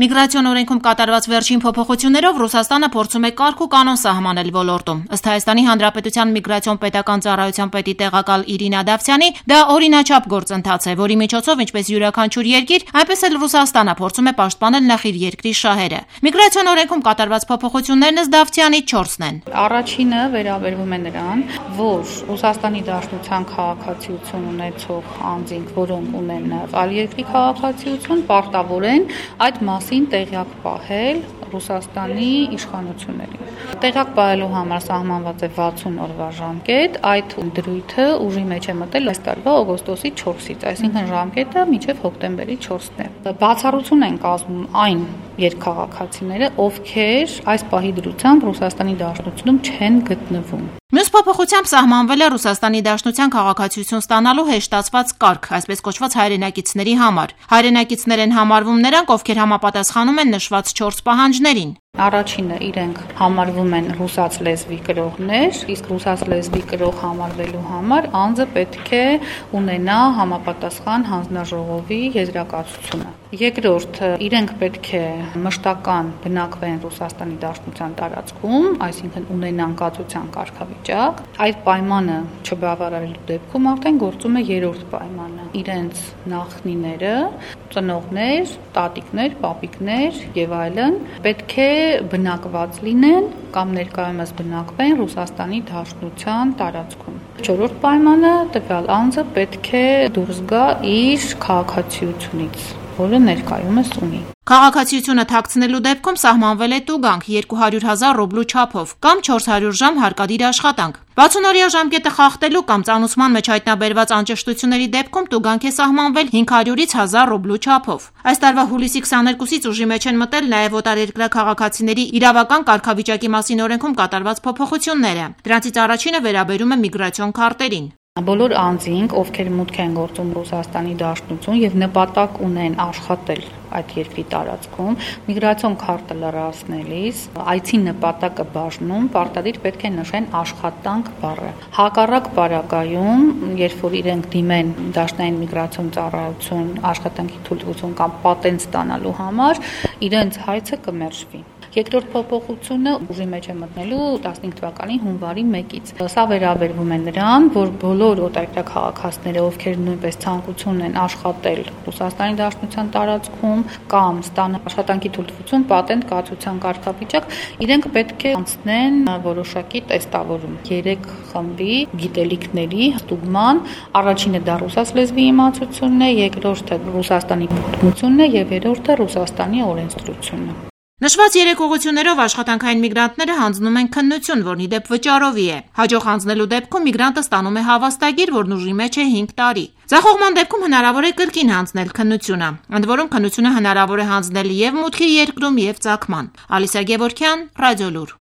Միգրացիոն օրենքում կատարված վերջին փոփոխություններով Ռուսաստանը փորձում է կարգ ու կանոն սահմանել ոլորտում։ Ըստ Հայաստանի Հանրապետության միգրացիոն պետական ծառայության պետի տեղակալ Իրինա Դավթյանի, դա օրինաչափ գործընթաց է, որի միջոցով ինչպես յուրաքանչյուր երկիր, այնպես էլ Ռուսաստանը փորձում է պաշտպանել նախ իր երկրի շահերը։ Միգրացիոն օրենքում կատարված փոփոխություններն ըստ Դավթյանի 4-ն են։ Առաջինը վերաբերվում է նրան, որ Ռուսաստանի Դաշնության քաղաքացիություն ունեցող անձինք, որոնք ունեն նաև այլ երկրի քաղաքացիություն, պարտավոր են այդ մասին տեղյակ պահել Ռուսաստանի իշխանություններին։ Տեղյակ պահելու համար սահմանված է 60 օրվա ժամկետ, այդ դրույթը ուժի մեջ է մտել այս տարվա օգոստոսի 4-ից, այսինքն ժամկետը մինչև հոկտեմբերի 4-ն է։ Բացառություն են կազմում այն երկքաղաքացիները, ովքեր այս պահի դրությամբ Ռուսաստանի Դաշնությունում չեն գտնվում։ Մյուս փոփոխությամբ սահմանվել է Ռուսաստանի Դաշնության քաղաքացիություն ստանալու հեշտացված կարգ, այսպես կոչված հայրենակիցների համար։ Հայրենակիցներ են համարվում նրանք, ովքեր համապատասխանում են նշված 4 պահանջներին։ Առաջինը իրենք համարվում են ռուսաց լեզվի կրողներ, իսկ ռուսաց լեզվի կրող համարվելու համար անձը պետք է ունենա համապատասխան հանձնաժողովի եզրակացությունը։ Երկրորդ, իրենք պետք է մշտական բնակվեն Ռուսաստանի Դաշնության տարածքում, այսինքն ունենան կացության կարգավիճակ։ Այդ պայմանը չբավարարելու դեպքում արդեն գործում է երրորդ պայմանը։ Իրենց նախնիները, ծնողներ, տատիկներ, պապիկներ եւ այլն պետք է բնակված լինեն կամ ներկայումս բնակվեն Ռուսաստանի Դաշնության տարածքում։ Չորրորդ պայմանը տվյալ անձը պետք է դուրս գա իր քաղաքացիությունից, որը ներկայումս ունի։ Քաղաքացիությունը թաքցնելու դեպքում սահմանվել է տուգանք 200,000 ռուբլու չափով կամ 400 ժամ հարկադիր աշխատանք։ 60-օրյա ժամկետը խախտելու կամ ծանուցման մեջ հայտնաբերված անճշտությունների դեպքում տուգանք է սահմանվել 500-ից 1000 ռուբլու չափով։ Այս տարվա հուլիսի 22-ից ուժի մեջ են մտել նաև օտարերկրյա քաղաքացիների իրավական կարգավիճակի մասին օրենքում կատարված փոփոխությունները։ Դրանցից առաջինը վերաբերում է միգրացիոն քարտերին։ Բոլոր անձինք, ովքեր մուտք են գործում Ռուսաստանի Դաշնություն եւ նպատակ ունեն աշխատել այդ երկրի տարածքում, միգրացիոն քարտը լրացնելիս այցի նպատակը բաժնում պարտադիր պետք է նշեն աշխատանք բառը։ Հակառակ պարագայում, երբ որ իրենք դիմեն Դաշնային միգրացիոն ծառայություն աշխատանքի թույլտվություն կամ պատենտ ստանալու համար, իրենց հայցը կմերժվի։ Երկրորդ փոփոխությունը ուժի մեջ է մտնելու 15 թվականի հունվարի 1-ից։ Սա վերաբերվում է նրան, որ բոլոր օտարերկրյա քաղաքացիները, ովքեր նույնպես ցանկություն են աշխատել Ռուսաստանի Դաշնության տարածքում կամ ստանալ աշխատանքի թույլտվություն, պատենտ, կացության կարգավիճակ, իրենք պետք է անցնեն որոշակի տեստավորում 3 խմբի գիտելիքների ստուգման։ Առաջինը դա ռուսաց լեզվի իմացությունն է, երկրորդը Ռուսաստանի պատմությունն է եւ երրորդը Ռուսաստանի օրենսդրությունը։ Նշված 3 ուղղություններով աշխատանքային միգրանտները հանձնում են քննություն, որն ի դեպ վճարովի է։ Հաջող հանձնելու դեպքում միգրանտը ստանում է հավաստագիր, որն ուժի մեջ է 5 տարի։ Ձախողման դեպքում հնարավոր է կրկին հանձնել քննությունը։ Ընդ որում քննությունը հնարավոր է հանձնել եւ մուտքի երկրում եւ ծագման։ Ալիսա Գևորգյան, Ռադիոլուր։